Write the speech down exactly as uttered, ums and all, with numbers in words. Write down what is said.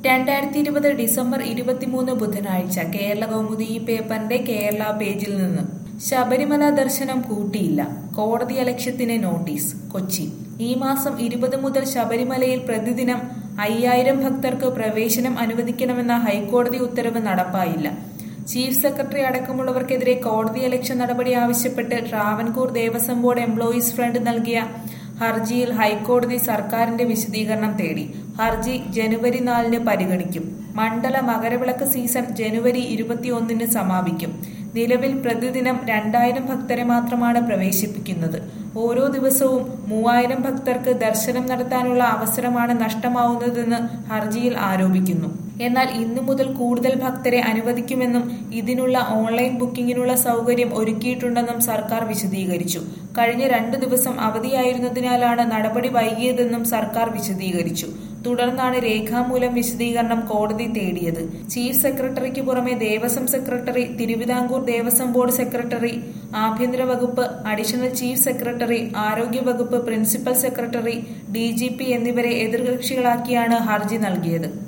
രണ്ടായിരത്തി ഇരുപത് ഡിസംബർ ഇരുപത്തിമൂന്ന് ബുധനാഴ്ച കേരള കൗമുദി ഈ പേപ്പറിന്റെ കേരള പേജിൽ നിന്ന് ശബരിമല ദർശനം കൂട്ടിയില്ല കോടതി അലക്ഷ്യത്തിന് നോട്ടീസ്. കൊച്ചി. ഈ മാസം ഇരുപത് മുതൽ ശബരിമലയിൽ പ്രതിദിനം അയ്യായിരം ഭക്തർക്ക് പ്രവേശനം അനുവദിക്കണമെന്ന ഹൈക്കോടതി ഉത്തരവ് നടപ്പായില്ല. ചീഫ് സെക്രട്ടറി അടക്കമുള്ളവർക്കെതിരെ കോടതിയലക്ഷ്യ നടപടി ആവശ്യപ്പെട്ട് Travancore Devaswom board employees front നൽകിയ ഹർജിയിൽ ഹൈക്കോടതി സർക്കാരിന്റെ വിശദീകരണം തേടി. ഹർജി ജനുവരി നാലിന് പരിഗണിക്കും. മണ്ഡല മകരവിളക്ക് സീസൺ ജനുവരി ഇരുപത്തിയൊന്നിന് സമാപിക്കും. നിലവിൽ പ്രതിദിനം രണ്ടായിരം ഭക്തരെ മാത്രമാണ് പ്രവേശിപ്പിക്കുന്നത്. ഓരോ ദിവസവും മൂവായിരം ഭക്തർക്ക് ദർശനം നടത്താനുള്ള അവസരമാണ് നഷ്ടമാവുന്നതെന്ന് ഹർജിയിൽ ആരോപിക്കുന്നു. എന്നാൽ ഇന്നു മുതൽ കൂടുതൽ ഭക്തരെ അനുവദിക്കുമെന്നും ഇതിനുള്ള ഓൺലൈൻ ബുക്കിംഗിനുള്ള സൗകര്യം ഒരുക്കിയിട്ടുണ്ടെന്നും സർക്കാർ വിശദീകരിച്ചു. കഴിഞ്ഞ രണ്ടു ദിവസം അവധിയായിരുന്നതിനാലാണ് നടപടി വൈകിയതെന്നും സർക്കാർ വിശദീകരിച്ചു. തുടർന്നാണ് രേഖാമൂലം വിശദീകരണം കോടതി തേടിയത്. ചീഫ് സെക്രട്ടറിക്ക് പുറമെ Devaswom secretary, Thiruvithamkoor Devaswom board secretary, ആഭ്യന്തര വകുപ്പ് അഡീഷണൽ ചീഫ് സെക്രട്ടറി, ആരോഗ്യ വകുപ്പ് principal secretary, D G P എന്നിവരെ എതിർകക്ഷികളാക്കിയാണ് ഹർജി നൽകിയത്.